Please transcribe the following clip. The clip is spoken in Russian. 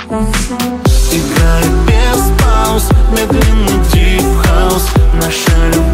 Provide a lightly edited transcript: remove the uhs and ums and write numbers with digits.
Играет без пауз медленный дип хаус. Наша любовь